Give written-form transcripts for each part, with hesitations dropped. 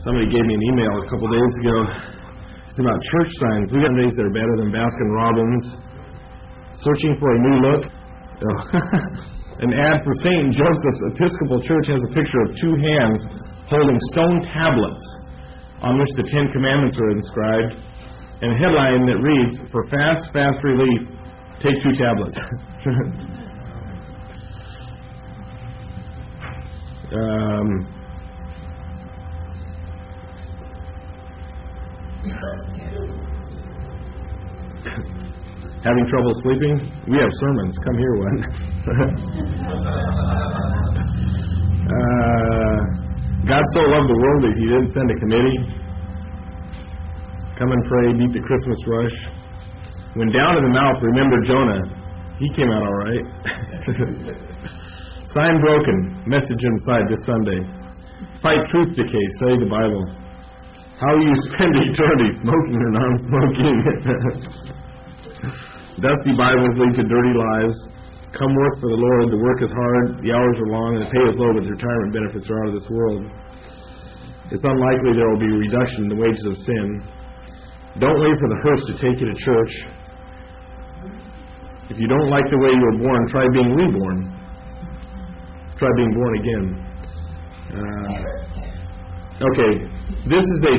Somebody gave me an email a couple days ago. It's about church signs. We got days that are better than Baskin-Robbins. Searching for a new look. An ad for St. Joseph's Episcopal Church has a picture of two hands holding stone tablets on which the Ten Commandments are inscribed, and a headline that reads, "For fast relief, take 2 tablets." Having trouble sleeping? We have sermons. Come hear one. God so loved the world that He didn't send a committee. Come and pray, beat the Christmas rush. When down in the mouth, remember Jonah. He came out all right. Sign broken. Message inside this Sunday. Fight truth decay. Study the Bible. How you spend eternity, smoking or non-smoking. Dusty Bibles lead to dirty lives. Come work for the Lord. The work is hard, the hours are long, and the pay is low, but the retirement benefits are out of this world. It's unlikely there will be a reduction in the wages of sin. Don't wait for the hearse to take you to church. If you don't like the way you were born, try being reborn. Try being born again. Okay, this is a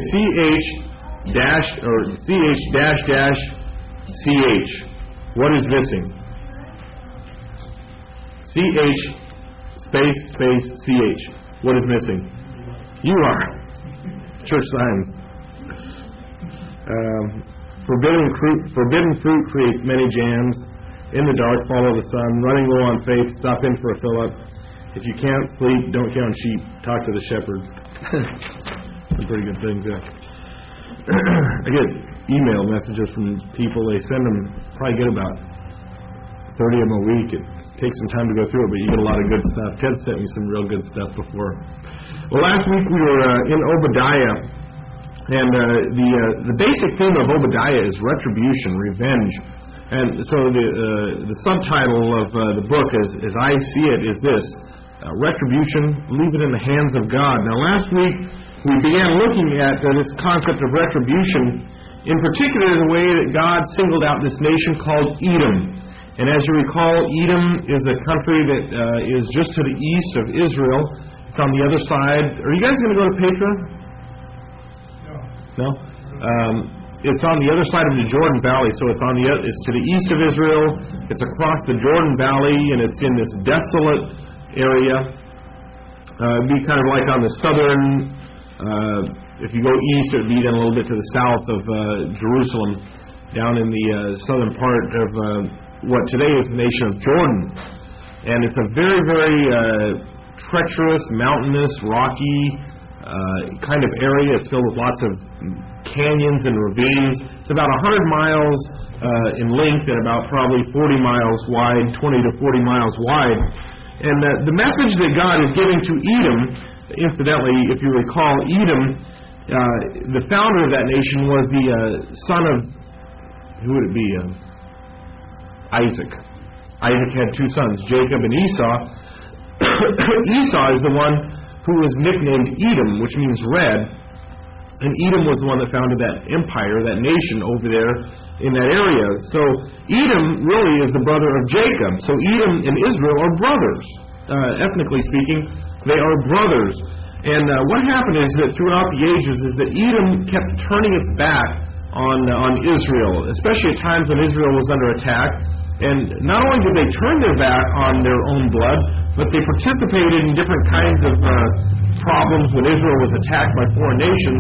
CH-CH. What is missing? CH space CH. What is missing? You are. Church sign. Forbidden fruit creates many jams. In the dark, follow the sun. Running low on faith, stop in for a fill-up. If you can't sleep, don't count sheep. Talk to the shepherd. Some pretty good things, yeah. I get email messages from people. They send them, probably get about 30 of them a week. It takes some time to go through it, but you get a lot of good stuff. Ted sent me some real good stuff before. Well, last week we were in Obadiah, and the basic theme of Obadiah is retribution, revenge. And so the subtitle of the book, as I see it, is this: retribution, leave it in the hands of God. Now, last week we began looking at this concept of retribution, in particular the way that God singled out this nation called Edom. And as you recall, Edom is a country that is just to the east of Israel. It's on the other side. Are you guys going to go to Petra? No? It's on the other side of the Jordan Valley, so it's to the east of Israel. It's across the Jordan Valley, and it's in this desolate area. It'd be kind of like on the southern, if you go east, it would be then a little bit to the south of Jerusalem, down in the southern part of what today is the nation of Jordan. And it's a very, very treacherous, mountainous, rocky kind of area. It's filled with lots of canyons and ravines. It's about 100 miles in length and about probably 40 miles wide, 20 to 40 miles wide. And the message that God is giving to Edom, incidentally, if you recall, Edom, the founder of that nation was the son of, who would it be? Isaac. Isaac had 2 sons, Jacob and Esau. Esau is the one who was nicknamed Edom, which means red. And Edom was the one that founded that empire, that nation over there in that area. So Edom really is the brother of Jacob. So Edom and Israel are brothers. Ethnically speaking, they are brothers. And what happened is that throughout the ages is that Edom kept turning its back on Israel, especially at times when Israel was under attack. And not only did they turn their back on their own blood, but they participated in different kinds of problems when Israel was attacked by foreign nations.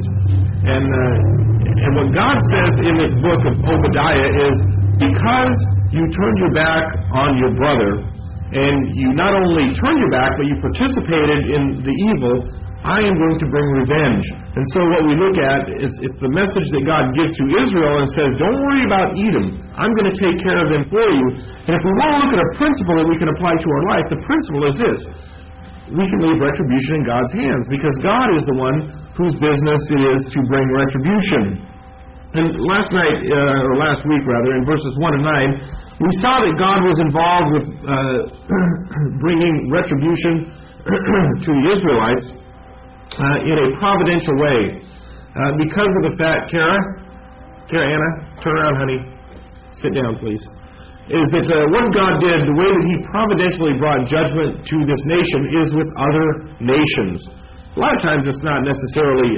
And what God says in this book of Obadiah is, because you turned your back on your brother, and you not only turned your back, but you participated in the evil, I am going to bring revenge. And so what we look at is it's the message that God gives to Israel and says, don't worry about Edom. I'm going to take care of them for you. And if we want to look at a principle that we can apply to our life, the principle is this: we can leave retribution in God's hands, because God is the one whose business it is to bring retribution. And last week, in verses 1 and 9, we saw that God was involved with bringing retribution to the Israelites. in a providential way. Because of the fact, Kara, Anna, turn around, honey. Sit down, please. Is that what God did, the way that He providentially brought judgment to this nation is with other nations. A lot of times it's not necessarily,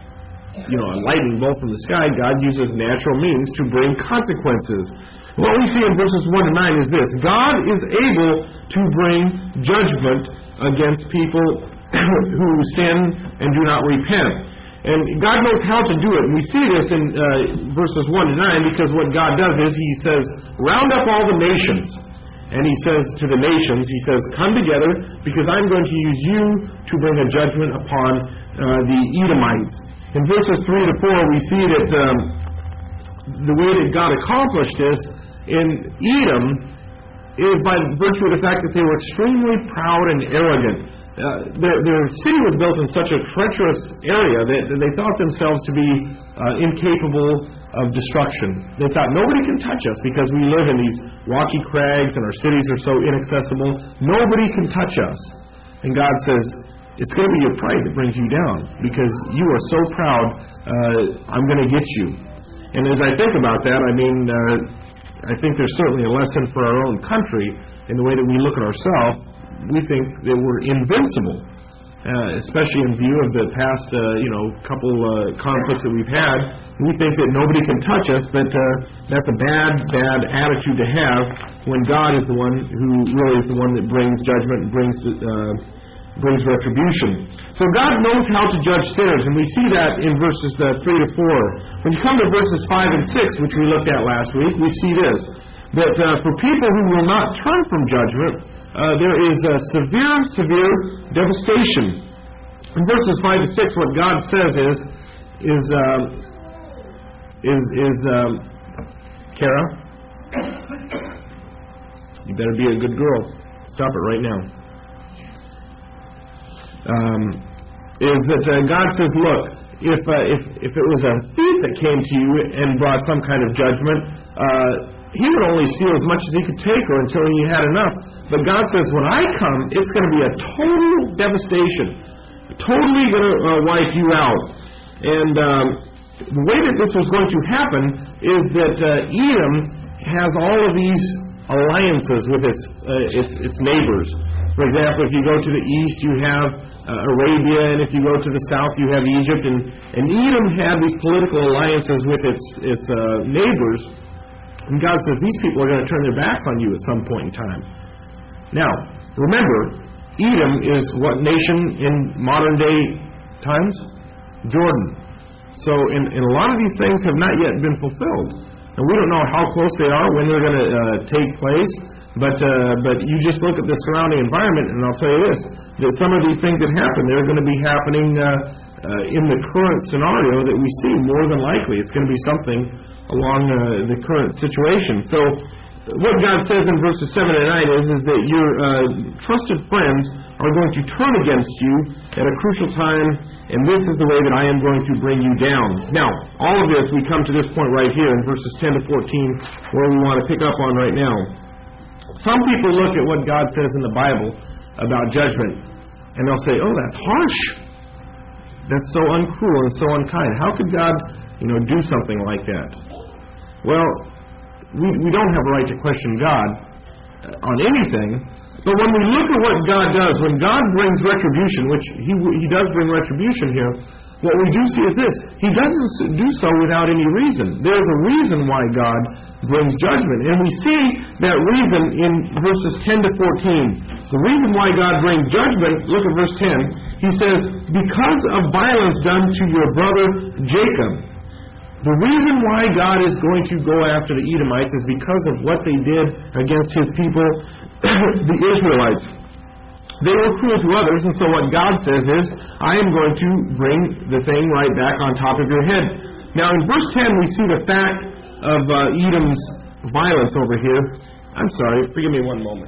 a lightning bolt from the sky. God uses natural means to bring consequences. What we see in verses 1 to 9 is this: God is able to bring judgment against people who sin and do not repent. And God knows how to do it. And we see this in verses 1 to 9, because what God does is He says, round up all the nations. And He says to the nations, He says, come together, because I'm going to use you to bring a judgment upon the Edomites. In verses 3 to 4, we see that the way that God accomplished this in Edom is by virtue of the fact that they were extremely proud and arrogant. Their city was built in such a treacherous area that they thought themselves to be incapable of destruction. They thought, nobody can touch us because we live in these rocky crags and our cities are so inaccessible. Nobody can touch us. And God says, it's going to be your pride that brings you down, because you are so proud, I'm going to get you. And as I think about that, I think there's certainly a lesson for our own country in the way that we look at ourselves. We think that we're invincible, especially in view of the past, couple conflicts that we've had. We think that nobody can touch us, but that's a bad attitude to have when God is the one who really is the one that brings judgment and brings retribution. So God knows how to judge sinners, and we see that in verses 3 to 4. When you come to verses 5 and 6, which we looked at last week, we see this: that for people who will not turn from judgment, there is severe devastation. In verses 5 to 6, what God says is Kara, you better be a good girl. Stop it right now. Is that God says, look, if it was a thief that came to you and brought some kind of judgment, he would only steal as much as he could take, or until he had enough. But God says, when I come, it's going to be a total devastation, totally going to wipe you out. And the way that this was going to happen is that Edom has all of these alliances with its neighbors. For example, if you go to the east, you have Arabia, and if you go to the south, you have Egypt. And Edom had these political alliances with its neighbors. And God says, these people are going to turn their backs on you at some point in time. Now, remember, Edom is what nation in modern day times? Jordan. So, in a lot of these things have not yet been fulfilled. And we don't know how close they are, when they're going to take place. But you just look at the surrounding environment, and I'll tell you this, that some of these things that happen, they're going to be happening in the current scenario that we see, more than likely. It's going to be something along the current situation. So what God says in verses 7 and 9 is that your trusted friends are going to turn against you at a crucial time, and this is the way that I am going to bring you down. Now, all of this, we come to this point right here in verses 10 to 14, where we want to pick up on right now. Some people look at what God says in the Bible about judgment, and they'll say, oh, that's harsh. That's so uncruel and so unkind. How could God, do something like that? Well, we don't have a right to question God on anything, but when we look at what God does, when God brings retribution, which He does bring retribution here, what we do see is this: He doesn't do so without any reason. There's a reason why God brings judgment, and we see that reason in verses 10 to 14. The reason why God brings judgment, look at verse 10. He says, because of violence done to your brother Jacob. The reason why God is going to go after the Edomites is because of what they did against His people, the Israelites. They were cruel to others, and so what God says is, I am going to bring the thing right back on top of your head. Now in verse 10 we see the fact of Edom's violence over here. I'm sorry, forgive me one moment.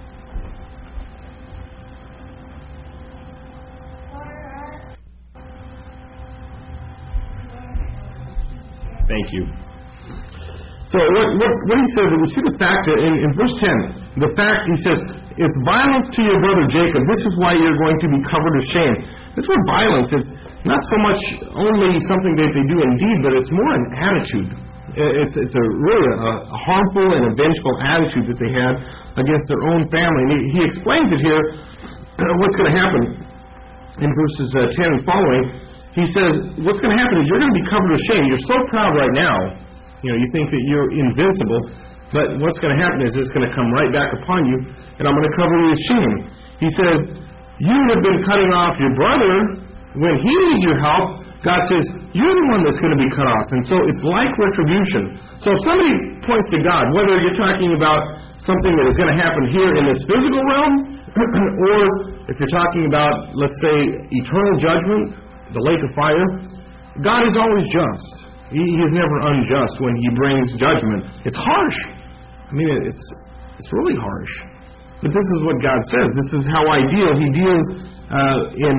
Thank you. So what he says, we see the fact that in verse 10, the fact he says, it's violence to your brother Jacob. This is why you're going to be covered with shame. This word violence, it's not so much only something that they do in deed, but it's more an attitude. It's a really a harmful and a vengeful attitude that they had against their own family. And he explains it here, what's going to happen in verses 10 and following. He says, what's going to happen is you're going to be covered with shame. You're so proud right now. You think that you're invincible. But what's going to happen is it's going to come right back upon you, and I'm going to cover you with shame. He says, you have been cutting off your brother when he needs your help. God says, you're the one that's going to be cut off. And so it's like retribution. So if somebody points to God, whether you're talking about something that is going to happen here in this physical realm, or if you're talking about, let's say, eternal judgment, the lake of fire, God is always just. He is never unjust when He brings judgment. It's harsh. I mean, it's really harsh. But this is what God says. This is how I deal. He deals in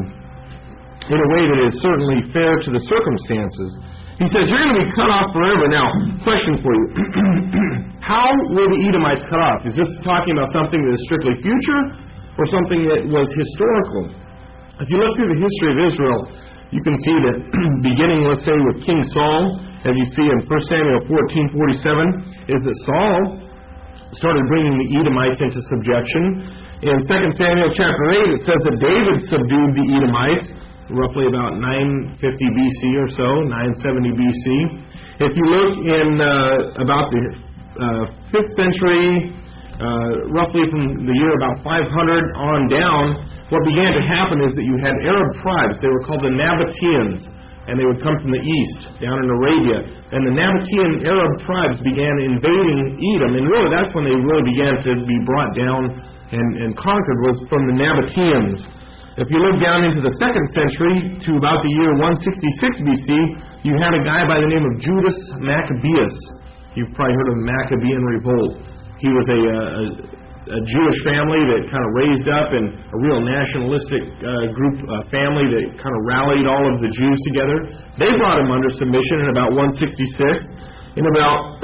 a way that is certainly fair to the circumstances. He says, you're going to be cut off forever. Now, question for you. How were the Edomites cut off? Is this talking about something that is strictly future or something that was historical? If you look through the history of Israel, you can see that beginning, let's say, with King Saul, as you see in 1 Samuel 14:47, is that Saul started bringing the Edomites into subjection. In 2 Samuel chapter 8, it says that David subdued the Edomites, roughly about 950 BC or so, 970 BC. If you look in about the 5th century, roughly from the year about 500 on down, what began to happen is that you had Arab tribes. They were called the Nabateans, and they would come from the east, down in Arabia. And the Nabatean Arab tribes began invading Edom, and really that's when they really began to be brought down and conquered, was from the Nabateans. If you look down into the 2nd century to about the year 166 BC, you had a guy by the name of Judas Maccabeus. You've probably heard of the Maccabean Revolt. He was a Jewish family that kind of raised up, and a real nationalistic family that kind of rallied all of the Jews together. They brought him under submission in about 166. In about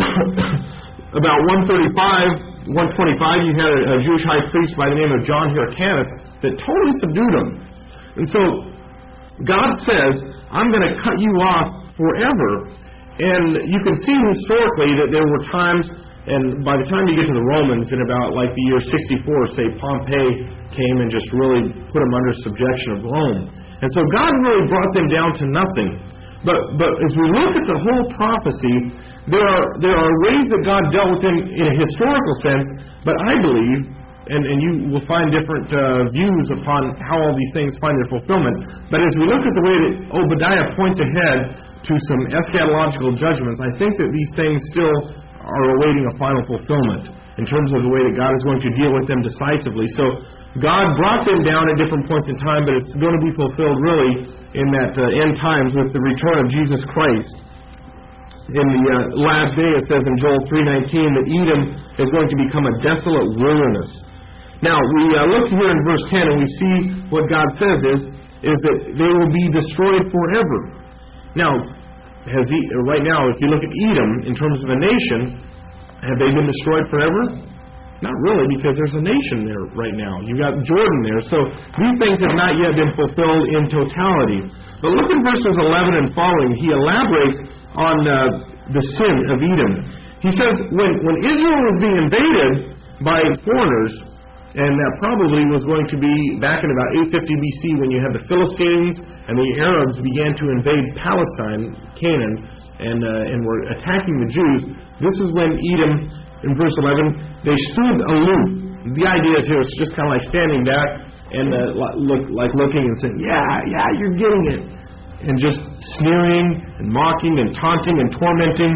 135, 125, you had a Jewish high priest by the name of John Hyrcanus that totally subdued him. And so God says, I'm going to cut you off forever. And you can see historically that there were times, and by the time you get to the Romans, in about like the year 64, say, Pompey came and just really put them under subjection of Rome. And so God really brought them down to nothing. But as we look at the whole prophecy, there are ways that God dealt with them in a historical sense, but I believe, and you will find different views upon how all these things find their fulfillment, but as we look at the way that Obadiah points ahead to some eschatological judgments, I think that these things still are awaiting a final fulfillment in terms of the way that God is going to deal with them decisively. So God brought them down at different points in time, but it's going to be fulfilled really in that end times with the return of Jesus Christ. In the last day, it says in Joel 3:19 that Edom is going to become a desolate wilderness. Now, we look here in verse 10 and we see what God says is that they will be destroyed forever. Now, right now, if you look at Edom in terms of a nation, have they been destroyed forever? Not really, because there's a nation there right now. You've got Jordan there. So these things have not yet been fulfilled in totality. But look at verses 11 and following. He elaborates on the sin of Edom. He says, when Israel was being invaded by foreigners, and that probably was going to be back in about 850 BC when you had the Philistines and the Arabs began to invade Palestine, Canaan, and were attacking the Jews. This is when Edom, in verse 11, they stood aloof. The idea is here is just kind of like standing back and looking and saying, yeah, you're getting it. And just sneering and mocking and taunting and tormenting.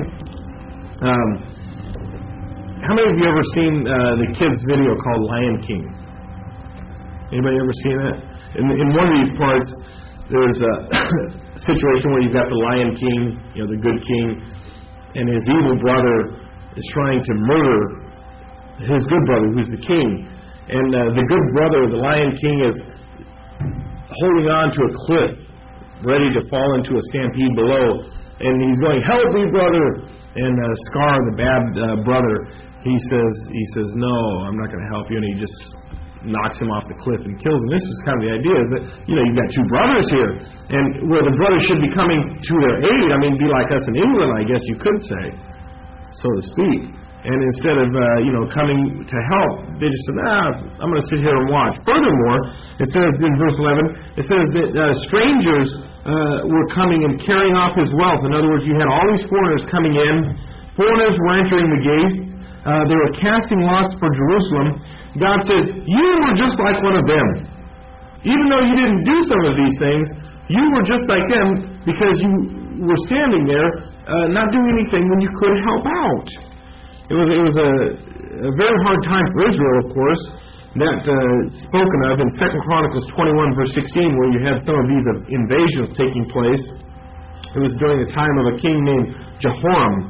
How many of you ever seen the kids' video called Lion King? Anybody ever seen that? In one of these parts, there's a situation where you've got the Lion King, the good king, and his evil brother is trying to murder his good brother, who's the king. And the good brother, the Lion King, is holding on to a cliff, ready to fall into a stampede below. And he's going, help me, brother! And Scar, the bad brother, he says, no, I'm not going to help you. And he just knocks him off the cliff and kills him. This is kind of the idea that, you've got two brothers here, and where the brothers should be coming to their aid, be like us in England, I guess you could say, so to speak. And instead of, coming to help, they just said, I'm going to sit here and watch. Furthermore, it says in verse 11, it says that strangers were coming and carrying off his wealth. In other words, you had all these foreigners coming in. Foreigners were entering the gates. They were casting lots for Jerusalem. God says, you were just like one of them. Even though you didn't do some of these things, you were just like them because you were standing there not doing anything when you could help out. It was a very hard time for Israel, of course, that spoken of in 2 Chronicles 21, verse 16, where you had some of these invasions taking place. It was during the time of a king named Jehoram,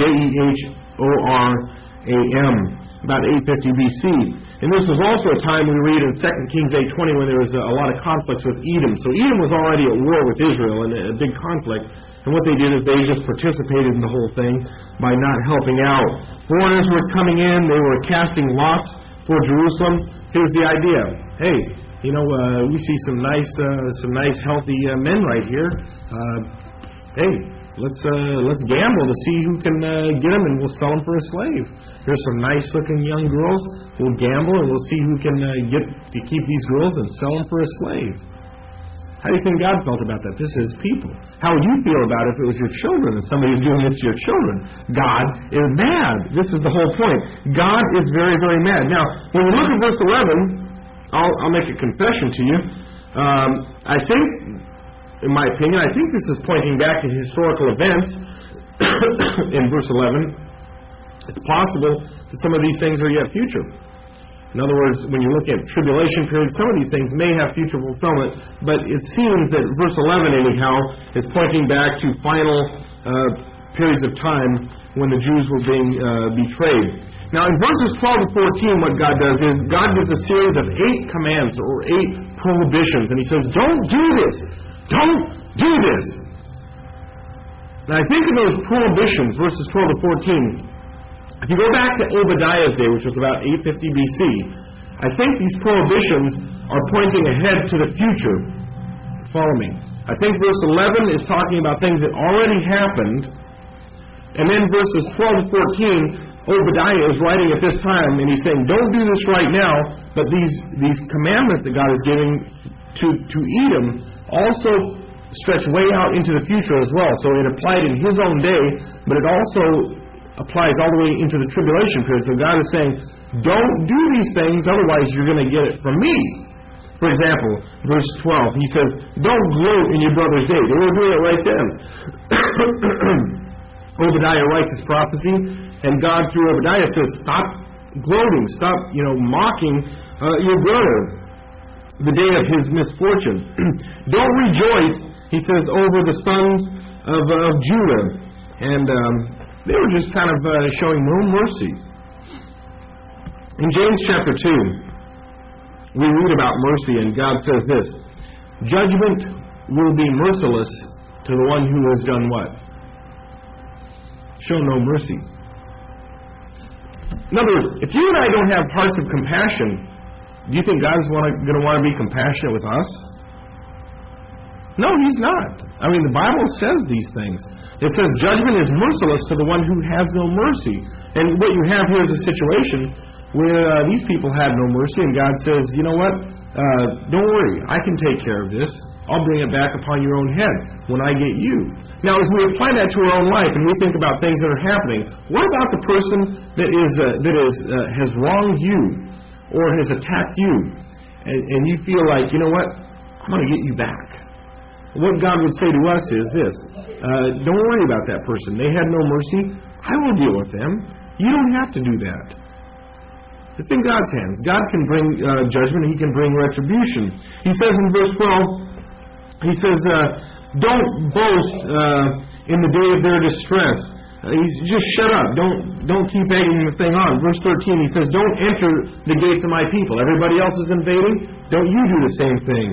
Jehoram, about 850 BC. And this was also a time we read in 2 Kings 8:20 when there was a lot of conflicts with Edom. So Edom was already at war with Israel and a big conflict. And what they did is they just participated in the whole thing by not helping out. Foreigners were coming in. They were casting lots for Jerusalem. Here's the idea. Hey, we see some nice, healthy men right here. Hey, let's gamble to see who can get them, and we'll sell them for a slave. There's some nice-looking young girls. We'll gamble, and we'll see who can get to keep these girls and sell them for a slave. How do you think God felt about that? This is people. How would you feel about it if it was your children and somebody was doing this to your children? God is mad. This is the whole point. God is very, very mad. Now, when we look at verse 11, I'll make a confession to you. I think, in my opinion, this is pointing back to historical events in verse 11. It's possible that some of these things are yet future. In other words, when you look at tribulation period, some of these things may have future fulfillment, but it seems that verse 11, anyhow, is pointing back to final periods of time when the Jews were being betrayed. Now, in verses 12 to 14, what God does is God gives a series of 8 commands or 8 prohibitions, and He says, don't do this! Don't do this! Now, I think of those prohibitions, verses 12 to 14, if you go back to Obadiah's day, which was about 850 BC, I think these prohibitions are pointing ahead to the future. Follow me. I think verse 11 is talking about things that already happened, and then verses 12 to 14, Obadiah is writing at this time, and he's saying, don't do this right now, but these commandments that God is giving to Edom also stretch way out into the future as well. So it applied in his own day, but it also applies all the way into the tribulation period. So God is saying, don't do these things, otherwise you're going to get it from me. For example, verse 12, he says, don't gloat in your brother's day. They were doing it right then. Obadiah writes his prophecy, and God through Obadiah says, stop gloating, stop mocking your brother the day of his misfortune. Don't rejoice, he says, over the sons of Judah. And they were just kind of showing no mercy. In James chapter 2, we read about mercy, and God says this, judgment will be merciless to the one who has done what? Show no mercy. In other words, if you and I don't have hearts of compassion, do you think God's going to want to be compassionate with us? No, He's not. The Bible says these things. It says judgment is merciless to the one who has no mercy. And what you have here is a situation where these people had no mercy, and God says, you know what? Don't worry. I can take care of this. I'll bring it back upon your own head when I get you. Now, as we apply that to our own life and we think about things that are happening, what about the person that has wronged you or has attacked you, and you feel like, you know what? I'm going to get you back. What God would say to us is this, don't worry about that person. They had no mercy. I will deal with them. You don't have to do that. It's in God's hands. God can bring judgment. He can bring retribution. He says in verse 12, he says, don't boast in the day of their distress. Just shut up. Don't keep egging the thing on. Verse 13, he says, don't enter the gates of my people. Everybody else is invading. Don't you do the same thing.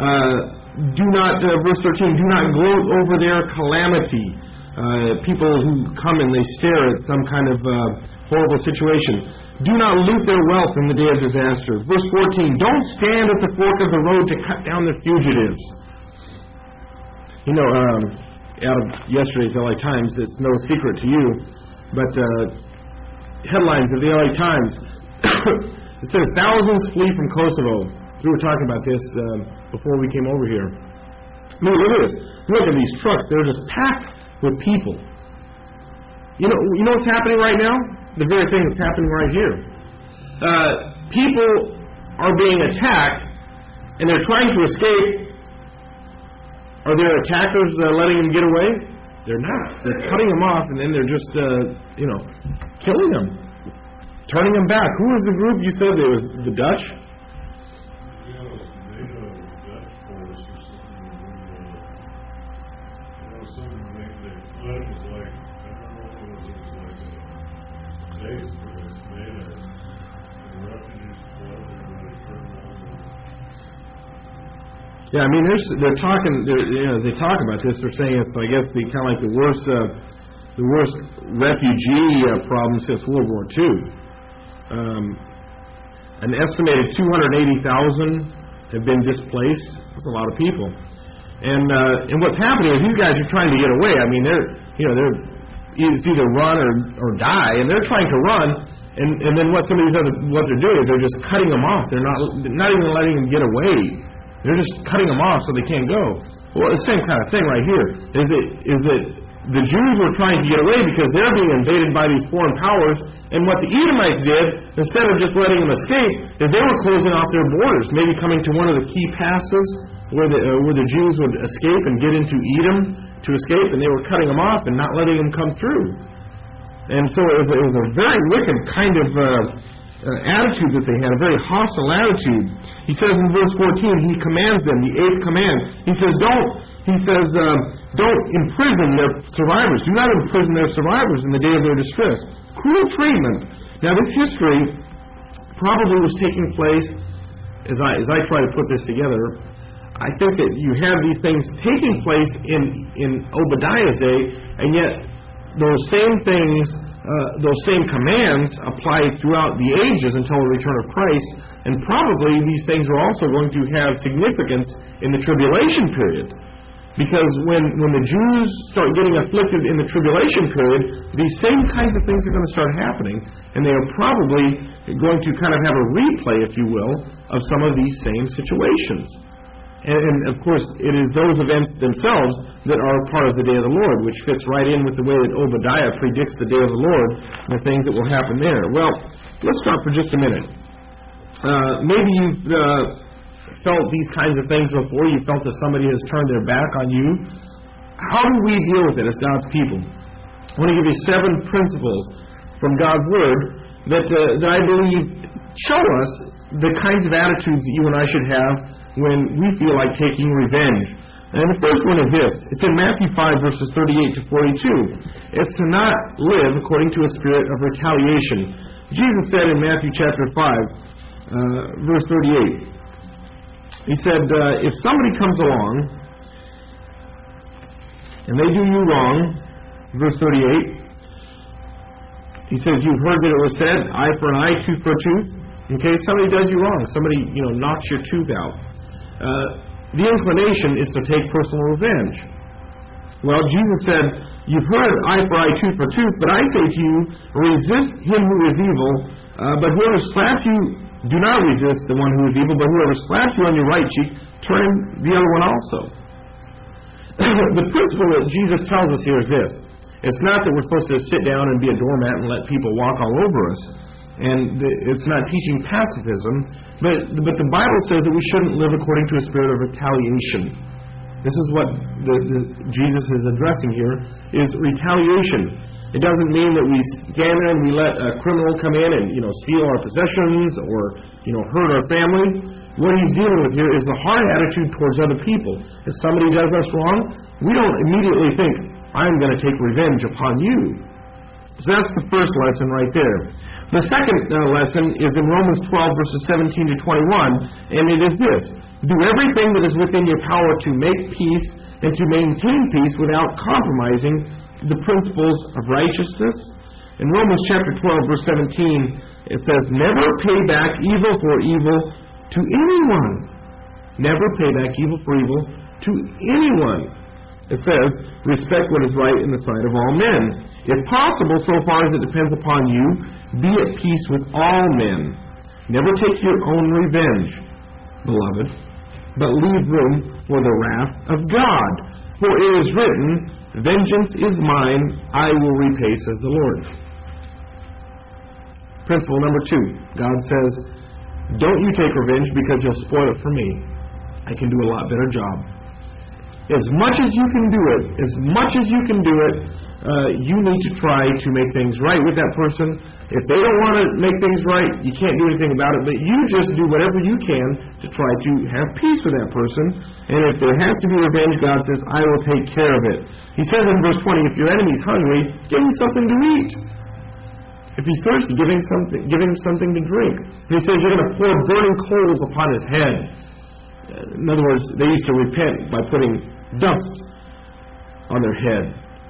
Verse 13, do not gloat over their calamity. People who come and they stare at some kind of horrible situation. Do not loot their wealth in the day of disaster. Verse 14, don't stand at the fork of the road to cut down the fugitives. Out of yesterday's LA Times, it's no secret to you, but headlines of the LA Times, it says, thousands flee from Kosovo. We were talking about this before we came over here. I mean, look at this. Look at these trucks. They're just packed with people. You know what's happening right now? The very thing that's happening right here. People are being attacked, and they're trying to escape. Are their attackers letting them get away? They're not. They're cutting them off, and then they're just, killing them, turning them back. Who was the group you said it was? The Dutch? Yeah, I mean, they talk about this. They're saying it's, I guess, kind of like the worst refugee problem since World War II. An estimated 280,000 have been displaced. That's a lot of people. And what's happening is these guys are trying to get away. I mean, it's either run or die, and they're trying to run. And then what they're doing is they're just cutting them off. They're not even letting them get away. They're just cutting them off so they can't go. Well, the same kind of thing right here is that the Jews were trying to get away because they're being invaded by these foreign powers. And what the Edomites did, instead of just letting them escape, is they were closing off their borders, maybe coming to one of the key passes where the Jews would escape and get into Edom to escape, and they were cutting them off and not letting them come through. And so it was a very wicked kind of attitude that they had, a very hostile attitude. He says in verse 14, he commands them, the 8th command. He says, don't imprison their survivors. Do not imprison their survivors in the day of their distress. Cruel treatment. Now, this history probably was taking place, as I try to put this together, I think that you have these things taking place in Obadiah's day, and yet those same things, those same commands apply throughout the ages until the return of Christ, and probably these things are also going to have significance in the tribulation period. Because when the Jews start getting afflicted in the tribulation period, these same kinds of things are going to start happening, and they are probably going to kind of have a replay, if you will, of some of these same situations. And of course, it is those events themselves that are part of the day of the Lord, which fits right in with the way that Obadiah predicts the day of the Lord and the things that will happen there. Well, let's stop for just a minute. Maybe you've felt these kinds of things before. You felt that somebody has turned their back on you. How do we deal with it as God's people? I want to give you 7 principles from God's Word that I believe show us the kinds of attitudes that you and I should have when we feel like taking revenge. And the first one is this. It's in Matthew 5, verses 38 to 42. It's to not live according to a spirit of retaliation. Jesus said in Matthew chapter 5, verse 38, he said, if somebody comes along and they do you wrong, verse 38, he says, you've heard that it was said, eye for an eye, tooth for a tooth. In case somebody does you wrong, somebody knocks your tooth out. The inclination is to take personal revenge. Well, Jesus said, you've heard eye for eye, tooth for tooth, but I say to you, resist him who is evil, but whoever slaps you, do not resist the one who is evil, but whoever slaps you on your right cheek, turn the other one also. The principle that Jesus tells us here is this. It's not that we're supposed to sit down and be a doormat and let people walk all over us. And it's not teaching pacifism, but the Bible says that we shouldn't live according to a spirit of retaliation. This is what Jesus is addressing here, is retaliation. It doesn't mean that we stand there and we let a criminal come in and steal our possessions or hurt our family. What he's dealing with here is the hard attitude towards other people. If somebody does us wrong, we don't immediately think, I'm going to take revenge upon you. So that's the first lesson right there. The second lesson is in Romans 12, verses 17 to 21, and it is this. Do everything that is within your power to make peace and to maintain peace without compromising the principles of righteousness. In Romans chapter 12, verse 17, it says, never pay back evil for evil to anyone. Never pay back evil for evil to anyone. It says, respect what is right in the sight of all men. If possible, so far as it depends upon you, be at peace with all men. Never take your own revenge, beloved, but leave room for the wrath of God. For it is written, vengeance is mine, I will repay, says the Lord. Principle number 2. God says, don't you take revenge because you'll spoil it for me. I can do a lot better job. As much as you can do it, you need to try to make things right with that person. If they don't want to make things right, you can't do anything about it, but you just do whatever you can to try to have peace with that person. And if there has to be revenge, God says, I will take care of it. He says in verse 20, if your enemy's hungry, give him something to eat. If he's thirsty, give him something to drink. And he says, you're going to pour burning coals upon his head. In other words, they used to repent by putting dust on their head.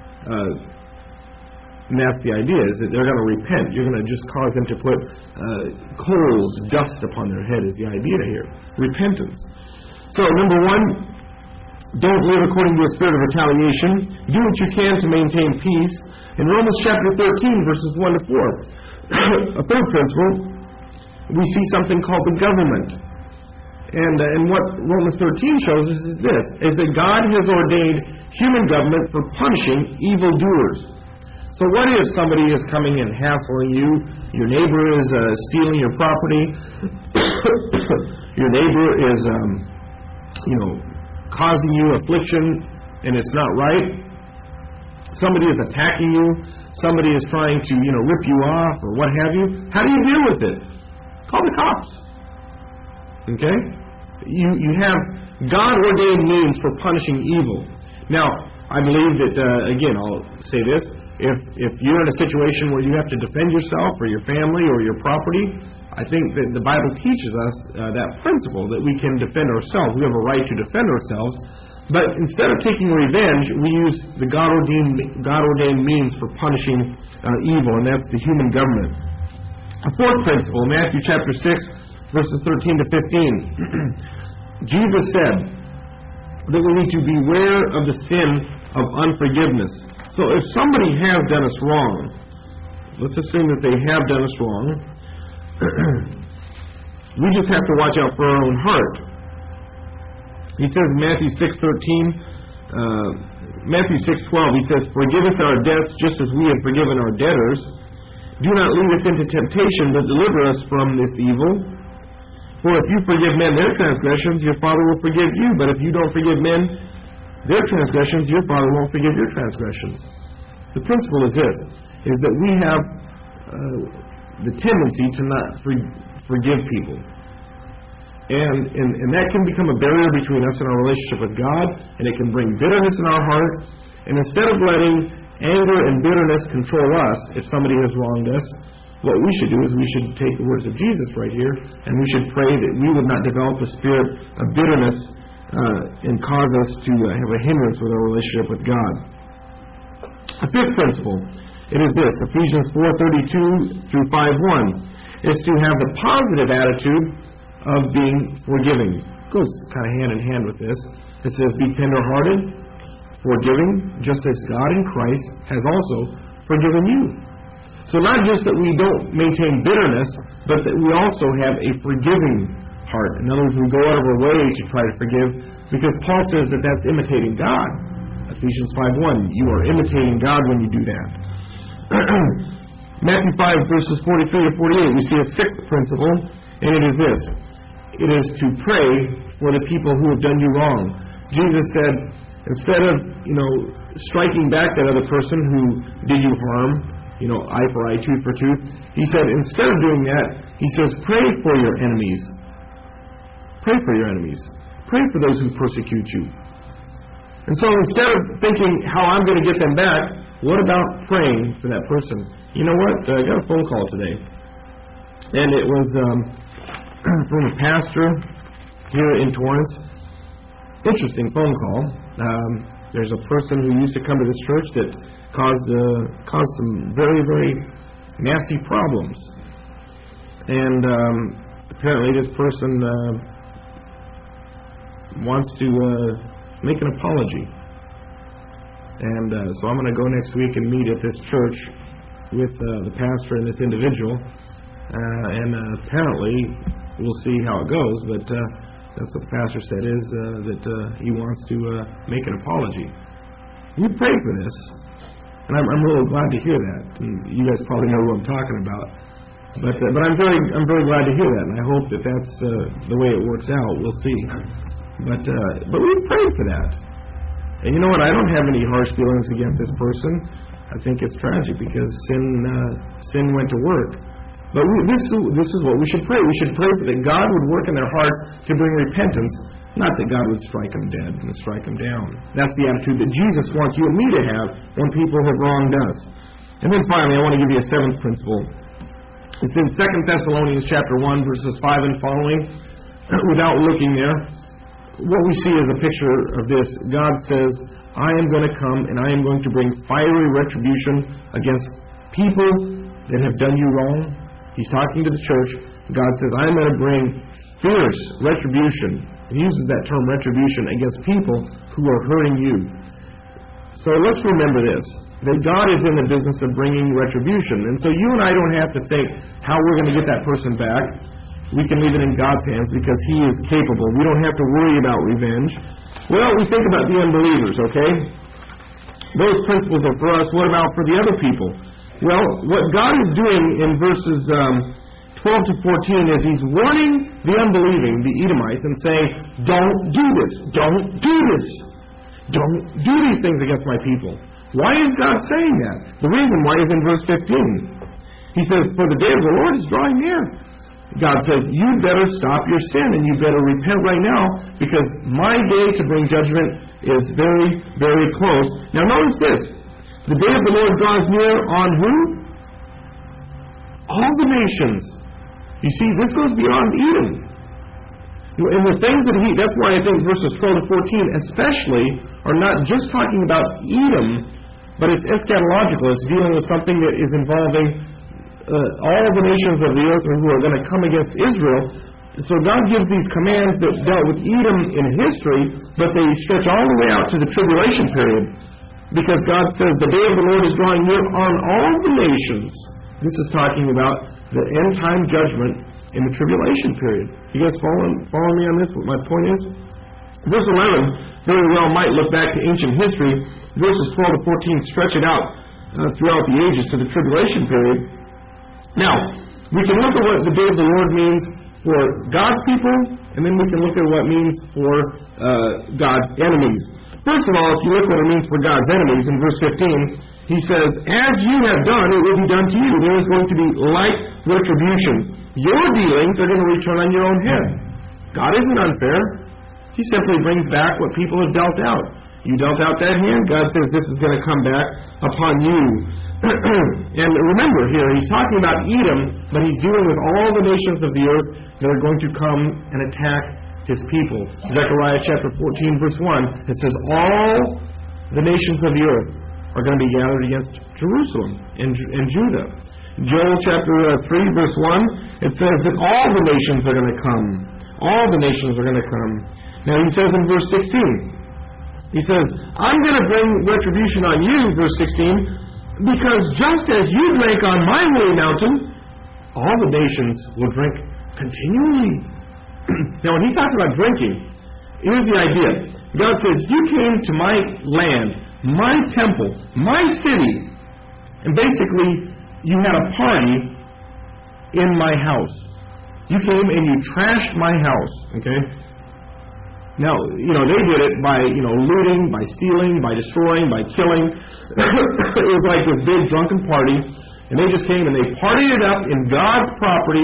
And that's the idea, is that they're going to repent. You're going to just cause them to put coals, dust upon their head is the idea here. Repentance. So, number 1, don't live according to a spirit of retaliation. Do what you can to maintain peace. In Romans chapter 13, verses 1 to 4, a third principle, we see something called the government. And what Romans 13 shows us is this, is that God has ordained human government for punishing evildoers. So what if somebody is coming and hassling you, your neighbor is stealing your property, your neighbor is, causing you affliction, and it's not right, somebody is attacking you, somebody is trying to, rip you off, or what have you, how do you deal with it? Call the cops. Okay? You have God-ordained means for punishing evil. Now, I believe that, again, I'll say this, if you're in a situation where you have to defend yourself or your family or your property, I think that the Bible teaches us that principle, that we can defend ourselves. We have a right to defend ourselves. But instead of taking revenge, we use the God-ordained means for punishing evil, and that's the human government. A fourth principle, Matthew chapter 6, verses 13 to 15. Jesus said that we need to beware of the sin of unforgiveness. So if somebody has done us wrong, let's assume that they have done us wrong, we just have to watch out for our own heart. He says in Matthew 6:12, he says, forgive us our debts just as we have forgiven our debtors. Do not lead us into temptation, but deliver us from this evil. For if you forgive men their transgressions, your Father will forgive you. But if you don't forgive men their transgressions, your Father won't forgive your transgressions. The principle is this, is that we have the tendency to not forgive people. And that can become a barrier between us and our relationship with God, and it can bring bitterness in our heart. And instead of letting anger and bitterness control us, if somebody has wronged us, what we should do is we should take the words of Jesus right here, and we should pray that we would not develop a spirit of bitterness and cause us to have a hindrance with our relationship with God. A fifth principle, it is this, Ephesians 4:32 through 5:1, is to have the positive attitude of being forgiving. It goes kind of hand in hand with this. It says, be tender-hearted, forgiving, just as God in Christ has also forgiven you. So not just that we don't maintain bitterness, but that we also have a forgiving heart. In other words, we go out of our way to try to forgive, because Paul says that that's imitating God. Ephesians 5:1, you are imitating God when you do that. Matthew 5, verses 43 to 48, we see a sixth principle, and it is this. It is to pray for the people who have done you wrong. Jesus said, instead of, striking back that other person who did you harm, eye for eye, tooth for tooth. He said, instead of doing that, he says, pray for your enemies. Pray for your enemies. Pray for those who persecute you. And so instead of thinking how I'm going to get them back, what about praying for that person? You know what? I got a phone call today. And it was from a pastor here in Torrance. Interesting phone call. There's a person who used to come to this church that caused some very, very nasty problems. And apparently this person wants to make an apology. And so I'm going to go next week and meet at this church with the pastor and this individual. And apparently we'll see how it goes, but that's what the pastor said, is that he wants to make an apology. We prayed for this, and I'm really glad to hear that. And you guys probably know who I'm talking about, but I'm very glad to hear that, and I hope that that's the way it works out. We'll see, but we prayed for that, and you know what? I don't have any harsh feelings against this person. I think it's tragic because sin went to work. But this is what we should pray. We should pray that God would work in their hearts to bring repentance, not that God would strike them dead and strike them down. That's the attitude that Jesus wants you and me to have when people have wronged us. And then finally, I want to give you a seventh principle. It's in 2 Thessalonians chapter 1, verses 5 and following. Without looking there, what we see is a picture of this. God says, I am going to come and I am going to bring fiery retribution against people that have done you wrong. He's talking to the church. God says, I'm going to bring fierce retribution. He uses that term retribution against people who are hurting you. So let's remember this, that God is in the business of bringing retribution. And so you and I don't have to think how we're going to get that person back. We can leave it in God's hands because He is capable. We don't have to worry about revenge. Well, we think about the unbelievers, okay? Those principles are for us. What about for the other people? Well, what God is doing in verses 12 to 14 is He's warning the unbelieving, the Edomites, and saying, don't do this, don't do this, don't do these things against my people. Why is God saying that? The reason why is in verse 15. He says, for the day of the Lord is drawing near. God says, you better stop your sin and you better repent right now because my day to bring judgment is very, very close. Now notice this. The day of the Lord draws near on who? All the nations. You see, this goes beyond Edom. And the things that that's why I think verses 12 to 14 especially are not just talking about Edom, but it's eschatological. It's dealing with something that is involving all the nations of the earth who are going to come against Israel. So God gives these commands that dealt with Edom in history, but they stretch all the way out to the tribulation period. Because God says the day of the Lord is drawing near on all the nations. This is talking about the end time judgment in the tribulation period. You guys follow me on this? What my point is? Verse 11 very well might look back to ancient history. Verses 12 to 14 stretch it out throughout the ages to the tribulation period. Now, we can look at what the day of the Lord means for God's people, and then we can look at what it means for God's enemies. First of all, if you look what it means for God's enemies, in verse 15, He says, as you have done, it will be done to you. There is going to be like retributions. Your dealings are going to return on your own head. God isn't unfair. He simply brings back what people have dealt out. You dealt out that hand, God says this is going to come back upon you. And remember here, He's talking about Edom, but He's dealing with all the nations of the earth that are going to come and attack His people. Zechariah chapter 14 verse 1, it says all the nations of the earth are going to be gathered against Jerusalem and Judah. Joel chapter 3 verse 1, it says that all the nations are going to come. All the nations are going to come. Now He says in verse 16, He says, I'm going to bring retribution on you, verse 16, because just as you drank on my holy mountain, all the nations will drink continually. Now, when He talks about drinking, here's the idea. God says, you came to my land, my temple, my city, and basically, you had a party in my house. You came and you trashed my house, okay? Now, they did it by, looting, by stealing, by destroying, by killing. It was like this big drunken party, and they just came and they partied it up in God's property,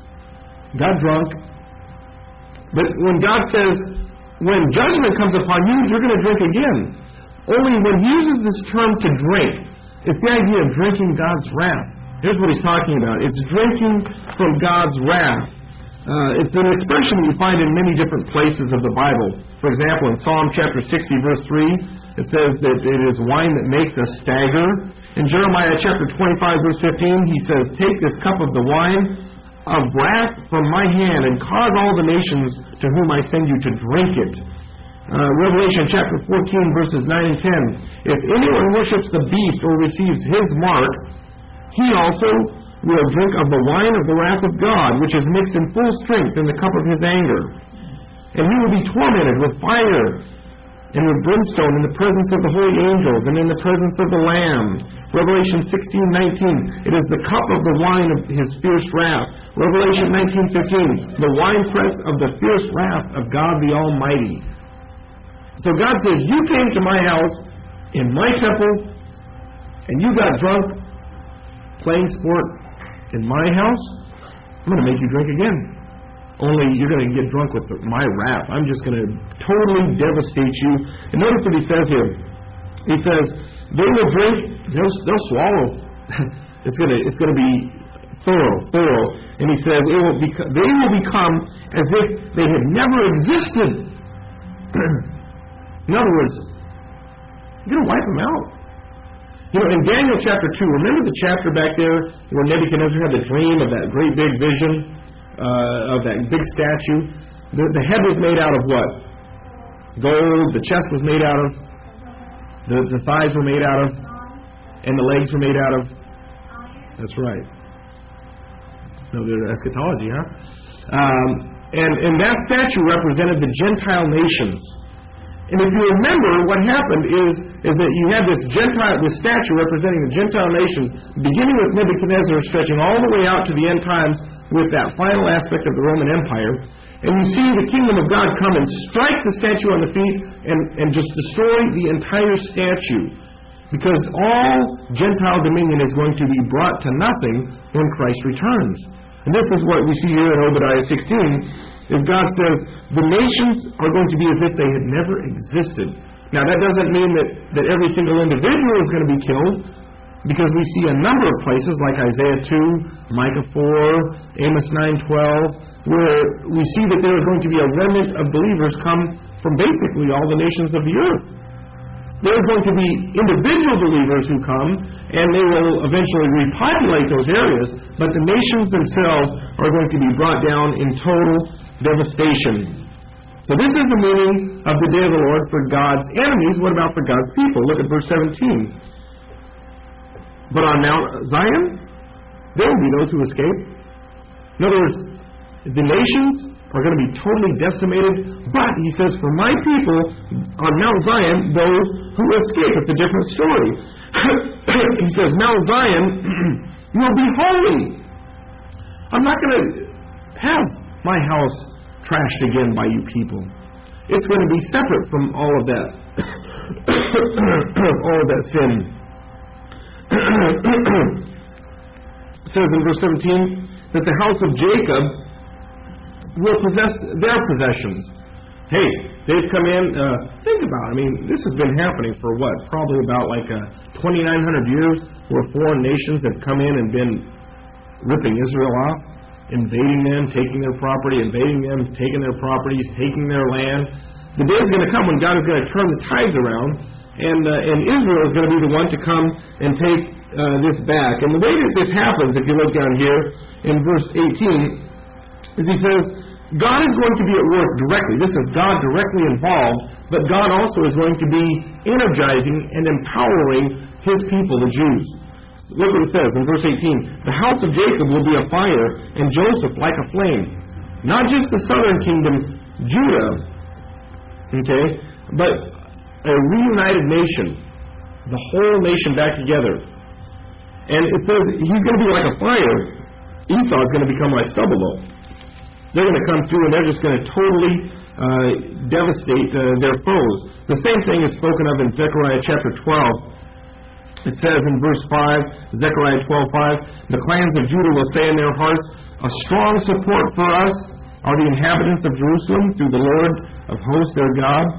got drunk. But when God says, when judgment comes upon you, you're going to drink again. Only when He uses this term to drink, it's the idea of drinking God's wrath. Here's what He's talking about. It's drinking from God's wrath. It's an expression you find in many different places of the Bible. For example, in Psalm chapter 60, verse 3, it says that it is wine that makes us stagger. In Jeremiah chapter 25, verse 15, he says, take this cup of the wine of wrath from my hand and cause all the nations to whom I send you to drink it. Revelation chapter 14, verses 9 and 10. If anyone worships the beast or receives his mark, he also will drink of the wine of the wrath of God, which is mixed in full strength in the cup of his anger. And he will be tormented with fire and with brimstone in the presence of the holy angels and in the presence of the Lamb. Revelation 16:19, it is the cup of the wine of his fierce wrath. Revelation 19:15, the winepress of the fierce wrath of God the Almighty. So God says, you came to my house in my temple and you got drunk playing sport in my house. I'm going to make you drink again. Only you're going to get drunk with my wrath. I'm just going to totally devastate you. And notice what he says here. He says, they will drink, they'll swallow. It's going to be thorough. And he says, they will become as if they had never existed. In other words, you're going to wipe them out. You know, in Daniel chapter 2, remember the chapter back there where Nebuchadnezzar had the dream of that great big vision of that big statue? The head was made out of what? Gold. The chest was made out of. The thighs were made out of. And the legs were made out of. That's right. No, they're eschatology, huh? And that statue represented the Gentile nations. And if you remember, what happened is that you had this statue representing the Gentile nations, beginning with Nebuchadnezzar, stretching all the way out to the end times with that final aspect of the Roman Empire. And you see the kingdom of God come and strike the statue on the feet and just destroy the entire statue. Because all Gentile dominion is going to be brought to nothing when Christ returns. And this is what we see here in Obadiah 16. If God says the nations are going to be as if they had never existed. Now that doesn't mean that every single individual is going to be killed, because we see a number of places like Isaiah 2, Micah 4, Amos 9:12, where we see that there is going to be a remnant of believers come from basically all the nations of the earth. There are going to be individual believers who come, and they will eventually repopulate those areas, but the nations themselves are going to be brought down in total devastation. So this is the meaning of the day of the Lord for God's enemies. What about for God's people? Look at verse 17. But on Mount Zion, there will be those who escape. In other words, the nations are going to be totally decimated, but he says, for my people on Mount Zion, those who escape. It's a different story. He says, Mount Zion will be holy. I'm not going to have my house trashed again by you people. It's going to be separate from all of that sin. It says in verse 17 that the house of Jacob will possess their possessions. Hey, they've come in, think about it. I mean, this has been happening for what? Probably about like 2,900 years, where foreign nations have come in and been ripping Israel off, invading them, taking their property, invading them, taking their properties, taking their land. The day is going to come when God is going to turn the tides around, and Israel is going to be the one to come and take this back. And the way that this happens, if you look down here in verse 18, is he says, God is going to be at work directly. This is God directly involved, but God also is going to be energizing and empowering His people, the Jews. Look what it says in verse 18. The house of Jacob will be a fire, and Joseph like a flame. Not just the southern kingdom, Judah, okay, but a reunited nation, the whole nation back together. And it says he's going to be like a fire. Esau is going to become like stubble, though. They're going to come through and they're just going to totally devastate their foes. The same thing is spoken of in Zechariah chapter 12. It says in verse 5, Zechariah 12:5, the clans of Judah will say in their hearts, a strong support for us are the inhabitants of Jerusalem through the Lord of hosts their God.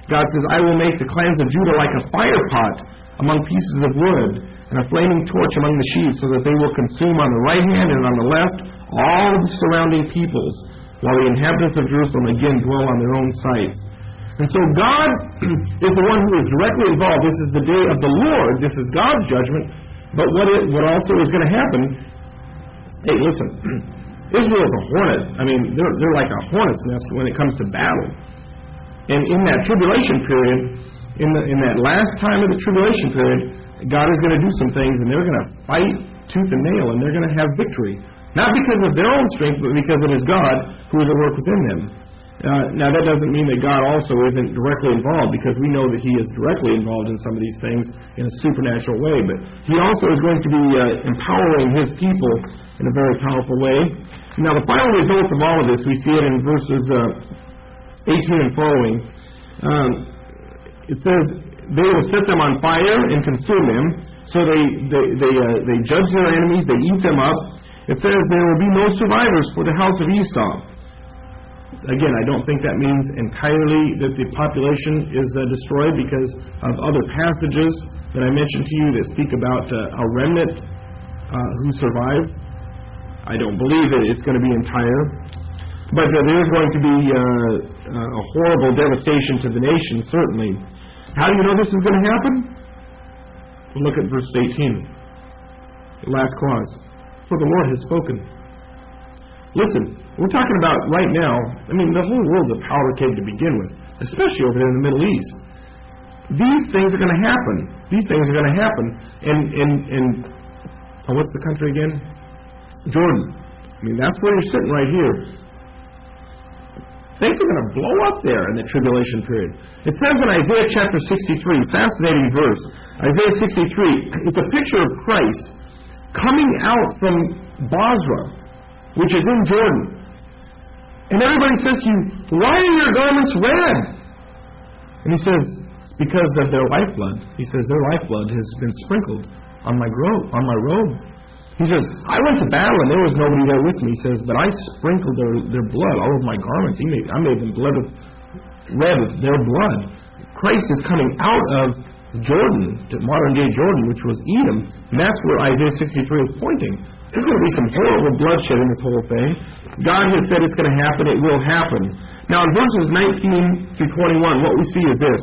God says, I will make the clans of Judah like a fire pot among pieces of wood, and a flaming torch among the sheaves, so that they will consume on the right hand and on the left all the surrounding peoples, while the inhabitants of Jerusalem again dwell on their own sites. And so God is the one who is directly involved. This is the day of the Lord. This is God's judgment. But what also is going to happen, hey, listen, Israel is a hornet. I mean, they're like a hornet's nest when it comes to battle. And in that tribulation period, in that last time of the tribulation period, God is going to do some things, and they're going to fight tooth and nail, and they're going to have victory. Not because of their own strength, but because it is God who is at work within them. Now, that doesn't mean that God also isn't directly involved, because we know that He is directly involved in some of these things in a supernatural way. But He also is going to be empowering His people in a very powerful way. Now, the final results of all of this, we see it in verses 18 and following. It says, they will set them on fire and consume them. So they judge their enemies, they eat them up. It says there will be no survivors for the house of Esau. Again, I don't think that means entirely that the population is destroyed, because of other passages that I mentioned to you that speak about a remnant who survive. I don't believe that it's going to be entire. But there is going to be a horrible devastation to the nation, certainly. How do you know this is going to happen? Well, look at verse 18. The last clause. For the Lord has spoken. Listen, we're talking about right now, I mean, the whole world's a powder keg to begin with, especially over there in the Middle East. These things are going to happen. These things are going to happen. And what's the country again? Jordan. I mean, that's where you're sitting right here. Things are going to blow up there in the tribulation period. It says in Isaiah chapter 63, fascinating verse, Isaiah 63, it's a picture of Christ coming out from Basra, which is in Jordan. And everybody says to you, why are your garments red? And he says, it's because of their lifeblood. He says, their lifeblood has been sprinkled on my robe. He says, I went to battle and there was nobody there with me. He says, but I sprinkled their blood all over my garments. I made them red with their blood. Christ is coming out of Jordan, to modern day Jordan, which was Edom, and that's where Isaiah 63 is pointing. There's going to be some horrible bloodshed in this whole thing. God has said it's going to happen, it will happen. Now in verses 19 through 21, what we see is this,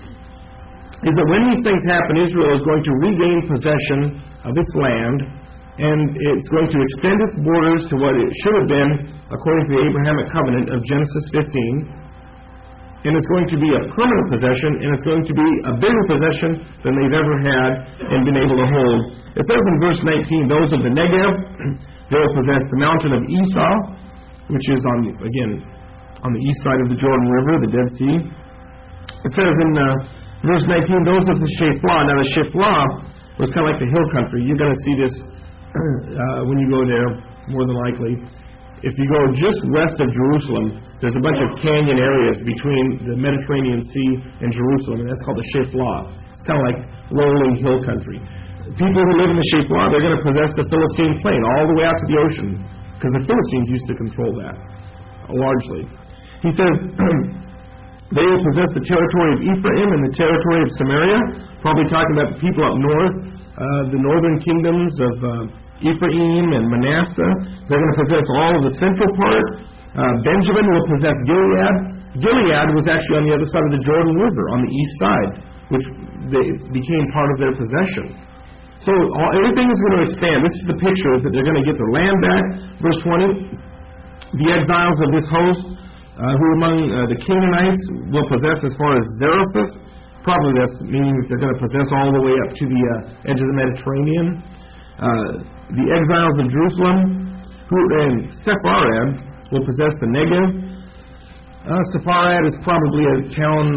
is that when these things happen, Israel is going to regain possession of its land, and it's going to extend its borders to what it should have been according to the Abrahamic covenant of Genesis 15. And it's going to be a permanent possession, and it's going to be a bigger possession than they've ever had and been able to hold. It says in verse 19, those of the Negev, they will possess the mountain of Esau, which is on the east side of the Jordan River, the Dead Sea. It says in verse 19, those of the Shephelah. Now the Shephelah was kind of like the hill country. You're going to see this when you go there, more than likely. If you go just west of Jerusalem, there's a bunch of canyon areas between the Mediterranean Sea and Jerusalem, and that's called the Shephelah. It's kind of like rolling hill country. People who live in the Shephelah, they're going to possess the Philistine plain all the way out to the ocean, because the Philistines used to control that, largely. He says, they will possess the territory of Ephraim and the territory of Samaria, probably talking about the people up north, the northern kingdoms of Ephraim and Manasseh. They're going to possess all of the central part. Benjamin will possess Gilead. Gilead was actually on the other side of the Jordan River, on the east side, which became part of their possession. So everything is going to expand. This is the picture, that they're going to get their land back. Verse 20, the exiles of this host, who among the Canaanites will possess as far as Zarephath. Probably that's meaning that they're going to possess all the way up to the edge of the Mediterranean. The exiles of Jerusalem, who in Sepharad will possess the Negev. Sepharad is probably a town,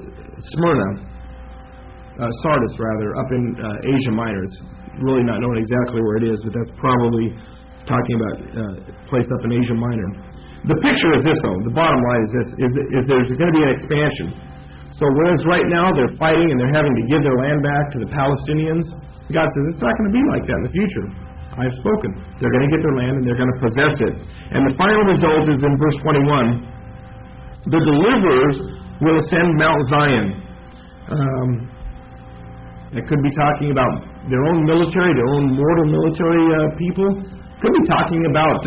Sardis rather, up in Asia Minor. It's really not known exactly where it is, but that's probably talking about a place up in Asia Minor. The picture is this, though. The bottom line is this: is there's going to be an expansion. So whereas right now they're fighting and they're having to give their land back to the Palestinians, God says it's not going to be like that in the future. I've spoken. They're going to get their land and they're going to possess it. And the final result is in verse 21. The deliverers will ascend Mount Zion. It could be talking about their own military, their own mortal military people. Could be talking about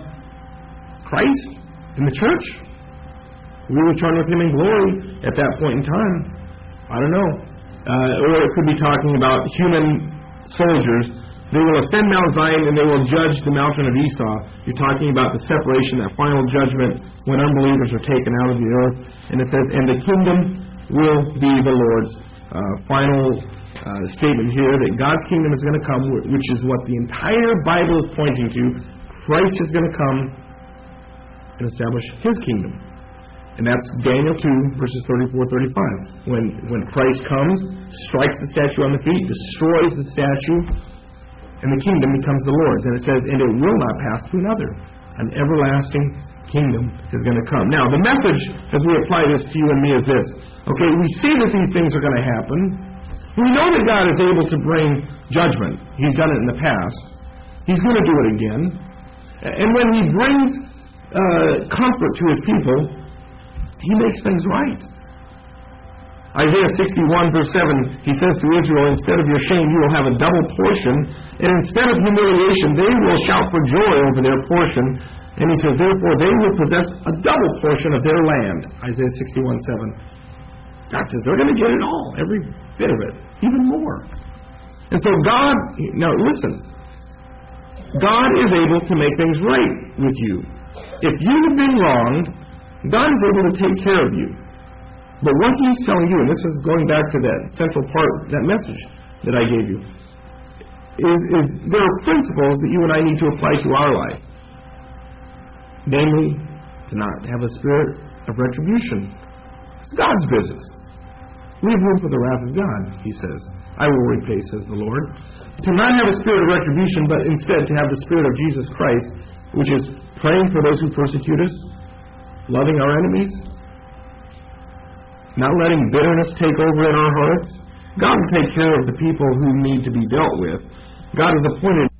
Christ in the church. We return with Him in glory at that point in time. I don't know. Or it could be talking about human soldiers. They will ascend Mount Zion and they will judge the mountain of Esau. You're talking about the separation, that final judgment when unbelievers are taken out of the earth. And it says, and the kingdom will be the Lord's. Final statement here that God's kingdom is going to come, which is what the entire Bible is pointing to. Christ is going to come and establish His kingdom. And that's Daniel 2, verses 34-35. When Christ comes, strikes the statue on the feet, destroys the statue, and the kingdom becomes the Lord's. And it says, and it will not pass to another. An everlasting kingdom is going to come. Now, the message, as we apply this to you and me, is this. Okay, we see that these things are going to happen. We know that God is able to bring judgment. He's done it in the past. He's going to do it again. And when He brings comfort to His people, He makes things right. Isaiah 61, verse 7, He says to Israel, instead of your shame, you will have a double portion, and instead of humiliation, they will shout for joy over their portion. And He says, therefore, they will possess a double portion of their land. Isaiah 61, 7. God says they're going to get it all, every bit of it, even more. And so God, now listen, God is able to make things right with you. If you have been wronged, God is able to take care of you. But what He's telling you, and this is going back to that central part, that message that I gave you, is there are principles that you and I need to apply to our life. Namely, to not have a spirit of retribution. It's God's business. Leave room for the wrath of God, He says. I will repay, says the Lord. To not have a spirit of retribution, but instead to have the Spirit of Jesus Christ, which is praying for those who persecute us, loving our enemies, not letting bitterness take over in our hearts. God will take care of the people who need to be dealt with. God has appointed